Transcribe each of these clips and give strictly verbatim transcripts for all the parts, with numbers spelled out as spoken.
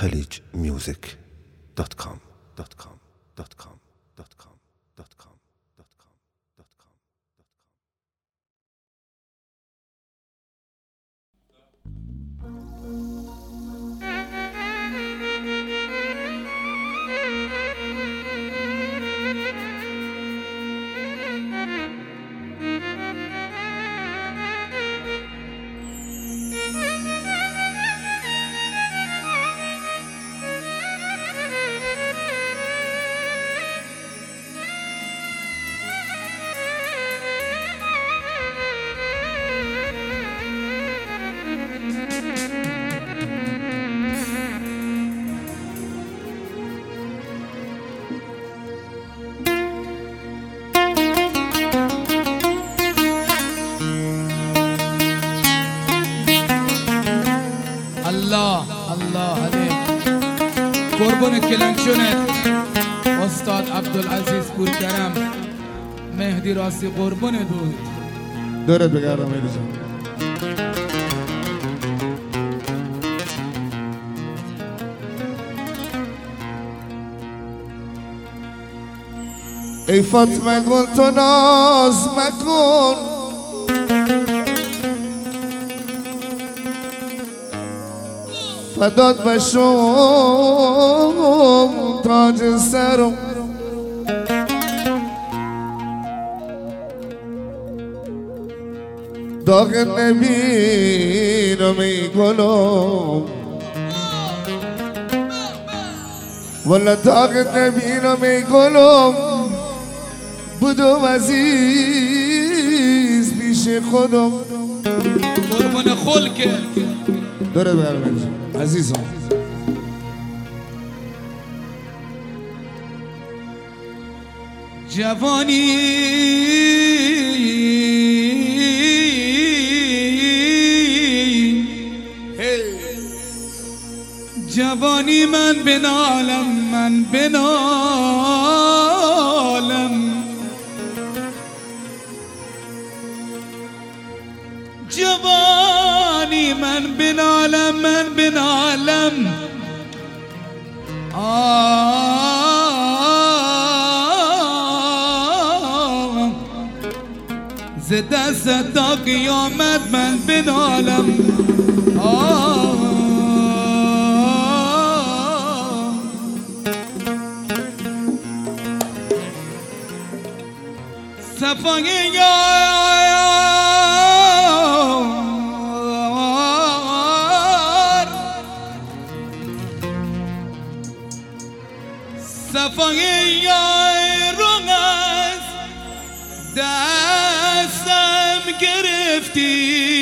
خليج ميوزك دوت كوم دوت كوم دوت كوم دوت كوم دوت كوم دوت كوم دوت كوم. الله الله عليك قربون کلنگشونت استاد عبدالعزیز پورکرم مهدی راستی قربون بود دورت بگردم مهدی جان. ای فاطمه گل تو ناز مکن، فدات بشم تاج سرم، داغ نبینم ای گلم، والا داغ نبینم ای گلم، بودم عزیز پیش خودم. قربون خلکه داره برمید عزیزم. جوانی جوانی من بنالم من بنالم، جوانی من بنالم من بنالم، آه ز دست تا قیامت من بنالم، آه صفای یار صفای یار از دستم گرفتی،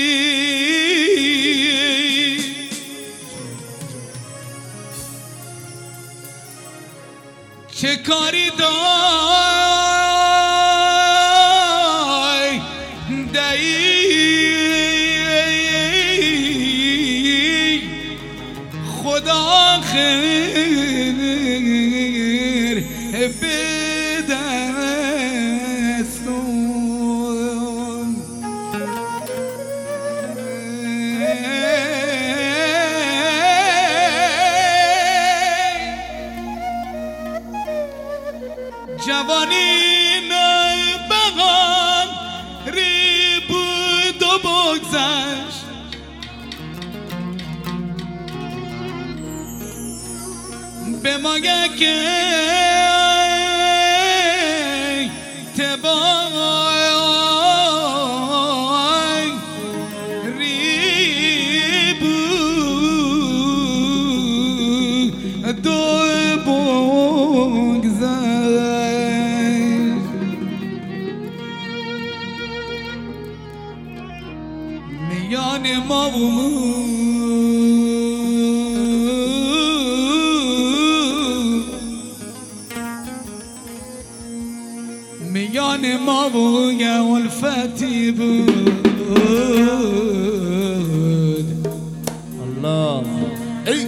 چه کاری دای دایی خدا خیر بدستون. جوانی بغام ری بود و بگذشت، به مگه که تبای ری بود و بگذشت. میان ما و میان ما و الفتی بود. الله ای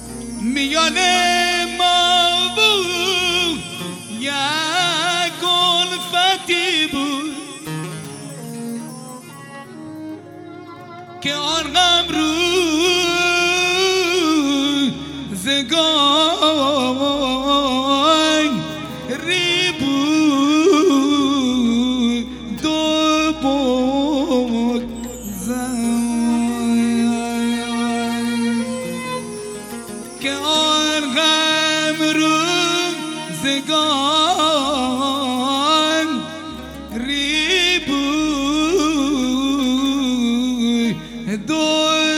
میان ما بود یک صحبتی بود که آن غم روزگار ری بود دو بگذر که آن غم روزگار ری بود دو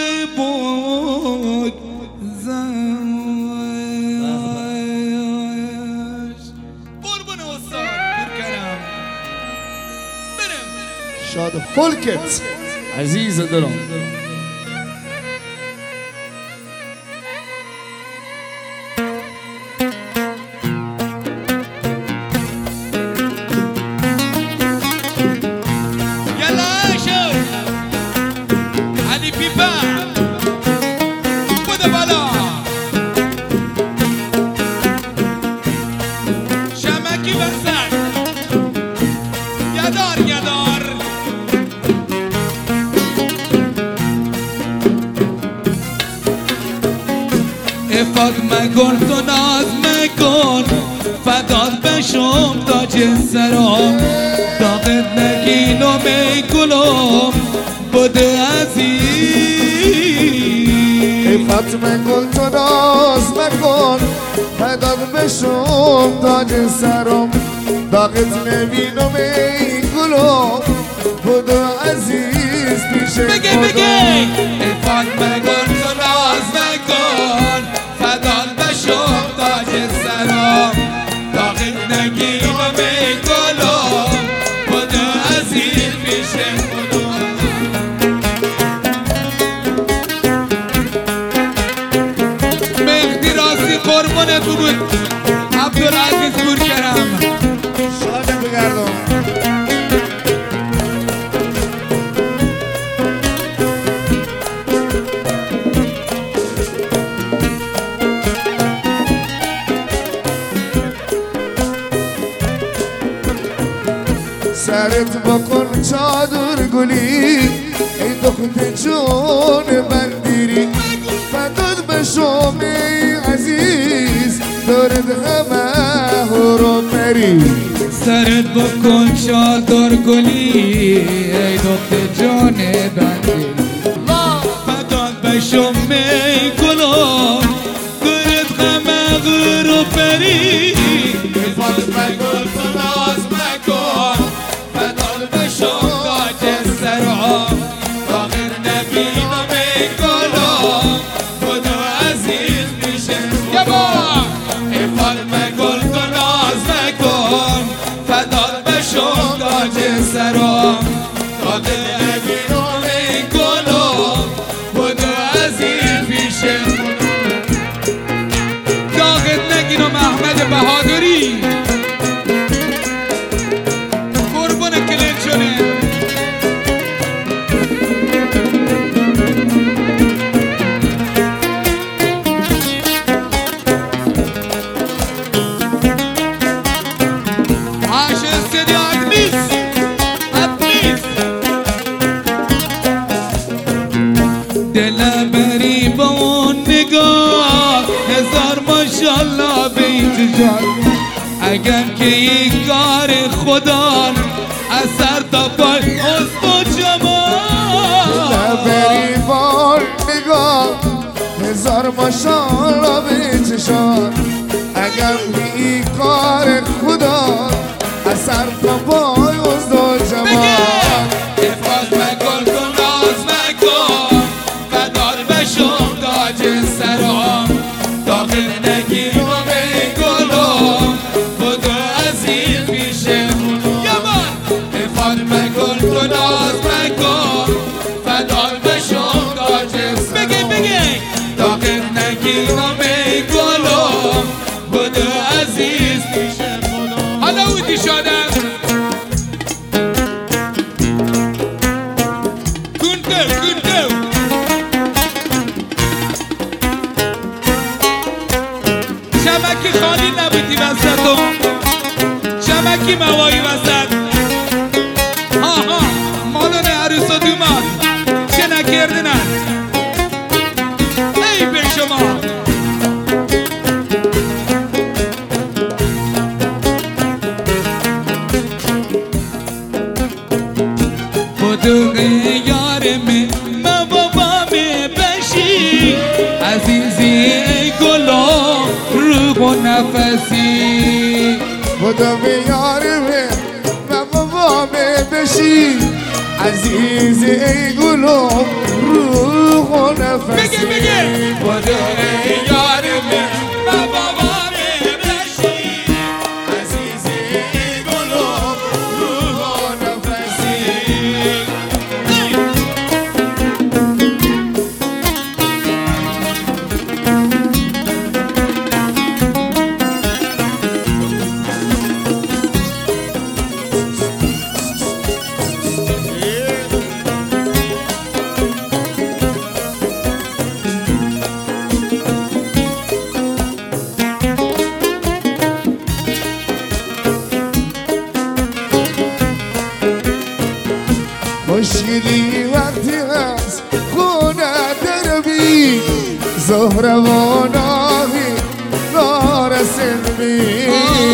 شاد فولکت عزیز دلم يلا شوف علي بيبا بدا بالا شمكي برسان يا دار يا دار افاد مکن تو ناز مکن فدات بشم تاج سرم داغت نگین و میکنم بده عزیز فاطمه گل تو ناز مکن فدات بشم تاج سرم داغت نبینم ای گلم بده عزیز پیش بگی بگی فاطمه گل تو ناز مکن فدات بشم تاج سرم داغت نگین و میکنم بده عزیز پیش خودم مهدی راستی قربانت بود عبدالعزیز بورکرم شاد بگردم سرت بکن چادر گلی ای دخت جون بندیری فداد بشم ای عزیز دارد همه هرو پری سرت بکن چادر گلی ای دخت جان بندی فداد بشم ای گلم دارد همه هرو پری فاطمه گل تو ناز مکن فداد بشم تاج سرم داغر نبینم ای گلم بده عزیز پیش خودم فاطمه گل تو ناز مکن فداد بشم تاج سرم داغر نبینم ای گلم بده عزیز پیش خودم داغت نگینم احمد بهادری قربون کلنچونه عاشق سیدی ادمیس ادمیس دل بری با اون نگاه هزار ماشالله بیت جان اگر که یک کار خدا از سر تا پای حسن و جمال بری بار نگاه هزار ماشالله به چشان اگر بی کار خدا از سر تا پای حسن و جمال فاطمه گل تو ناز مکن فداد بشم تاج سرم داخل نگیرم ای گلم خدا عزیز پیش خودم فاطمه گل تو ناز مکن فداد بشم تاج سرم بگی بگی داخل نگیرم ای گلم خدا عزیز پیش خودم حالا اودی شدم شبکی خالی نبودی وسط شبکی موایی وسط کردنن ای به شما خودم یارم ما بابام بشی عزیزی گلم روح و نفسی خودم یارم ما بابام بشی عزیزی گلم روح و نفسی بگه بگه خودم یارم ما بابام بشی عزیزی گلم روح و نفسی مشکلی وقتی هست خونه دربی زهرواناهی نارسل بی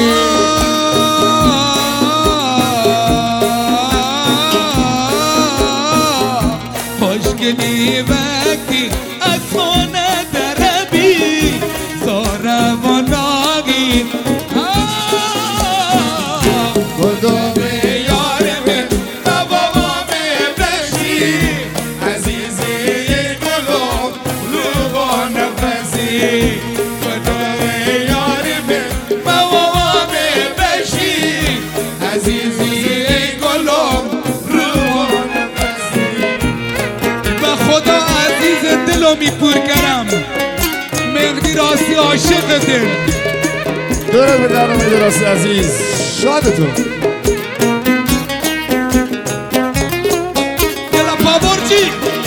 مشکلی وقتی از خونه دربی زهرواناهی خدا می پور کرم مهدی راستی عاشقته دوره بدرم مهدی راستی عزیز شادتون یلا پاورچی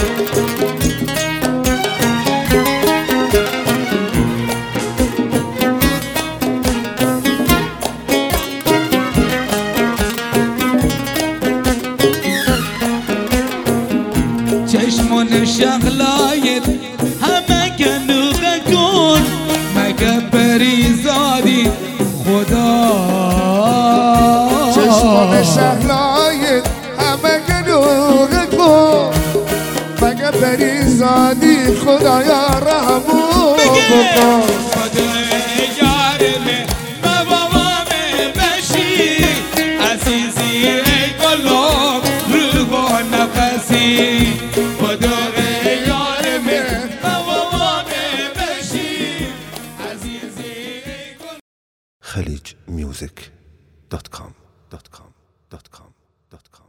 چشمان شغلایت همه گنوغه کن مگه پریزادی خدا چشمان شغلایت همه گنوغه کن مگه پریزادی خدایا رحمو بکن یارم بابام بشی عزیزی ای گلم روح و نفسی خلیج میوزیک دات کام دات کام دات کام دات کام